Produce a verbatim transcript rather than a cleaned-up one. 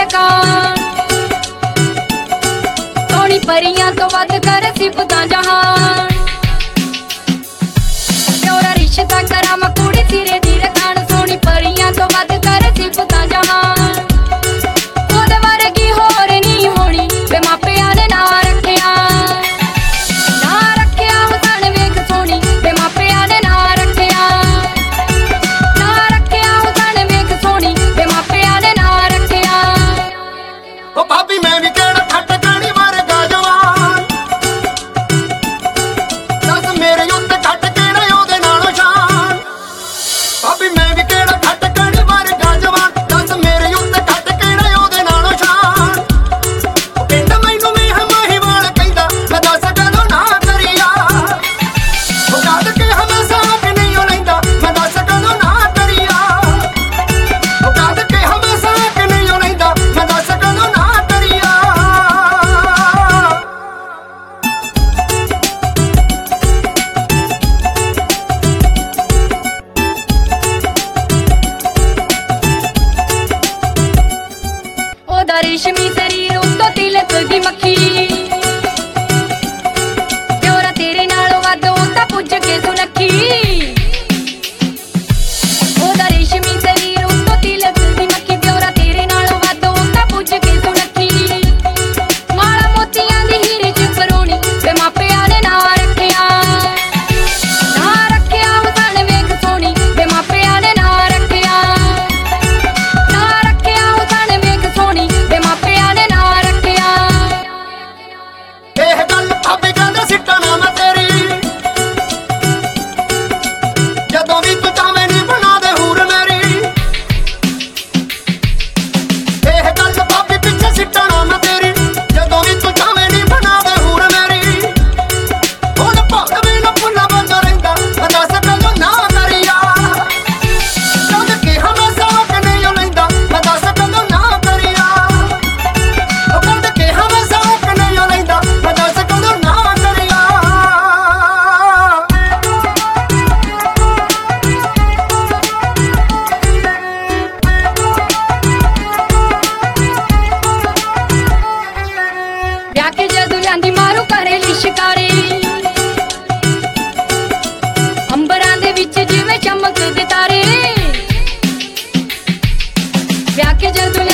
धड़का सोनी परियां तो वध कर सिफतां जहां प्योरा रिश्ता करा मैं कुड़ी सिरे दी रखान सोनी परियां तो वध कर सिफतां जहां ओदे वर्गी होर नहीं होनी वे मापियां ने ना रखिया ना रखिया हुसन वेख सोनी वे मापियां ने ना रखिया ना रखिया हुसन वेख सोनी वे मापियां ने ना रखिया ओ भाभी मैं भी केड़ा खटकणी वर्गा जवान दस मेरे उत्ते खट केड़ा ओदे नालों शान भाभी मैं भी केड़ा खटकणी वर्गा जवान दस मेरे उत्ते खट केड़ा ओदे नालों शान ओ पिंड मैनू मेह माहीवाल कहंदा मैं दस कदों ना करिया ओ जद के हमेशा कि नहीं ओ लैंदा मैं दस कदों ना करिया ओ जद के हमेशा कि नहीं ओ लैंदा मैं दस कदों ना करिया ओदा रेशमी शरीर उत्तों तिलक दी मक्खी प्योरा तेरे नालों वध ओ तां पुज के सुनक्खी ओदा रेशमी शरीर उत्तों तिलक दी मक्खी प्योरा तेरे नालों वध ओ तां पुज के सुनक्खी माड़ा मोतियां दी हीरे च परोनी वे मापियां ने ना रखिया ना रखिया हुसन वेख सोनी वे मापियां ने ना रखिया ना रखिया हुसन वेख सोनी वे मापियां ने ना रखिया ਇਹ ਗੱਲ ਭਾਬੀ ਕਹਿੰਦੇ ਸਿੱਟਾ ਨਾ ਮੈਂ ਤੇਰੀ ਜਦੋਂ ਵੀ ਤੂੰ ਚਾਵੇਂ ਨੀ ਬਣਾ ਦੇ ਹੂਰ ਮੇਰੀ ਇਹ ਗੱਲ ਭਾਬੀ ਪਿੱਛੇ ਸਿੱਟਾ ਨਾ ਮੈਂ ਤੇਰੀ ਜਦੋਂ ਵੀ ਤੂੰ ਚਾਵੇਂ ਨੀ ਬਣਾ ਦੇ ਹੂਰ ਮੇਰੀ ਹੁਣ ਭਾਵੇਂ ਵੀ ਨਾ ਭੁੱਲਾ ਬੰਦਾ ਰਹਿੰਦਾ ਮੈਂ ਦੱਸ ਕਦੋਂ ਨਾ ਕਰਿਆ ਜਦ ਕਿ ਹਮੇਸ਼ਾ ਕਿ ਨਹੀਂ ਉਹ ਲੈਂਦਾ ਮੈਂ ਦੱਸ ਕਦੋਂ ਨਾ ਕਰਿਆ ਉਹ ਜਦ ਕਿ ਹਮੇਸ਼ਾ ਕਿ ਨਹੀਂ ਉਹ ਲੈਂਦਾ ਮੈਂ ਦੱਸ ਕਦੋਂ ਨਾ ਕਰਿਆ ਵਿਆਹ ਕੇ ਜਦੋਂ ਲਿਆਂਦੀ ਮਾਰੂ ਕਰੇ ਲਿਸ਼ਕਾਰੇ ਅੰਬਰਾਂ ਦੇ ਵਿੱਚ ਜਿਵੇਂ ਚਮਕਦੇ ਤਾਰੇ ਵਿਆਹ ਕੇ ਜਦੋਂ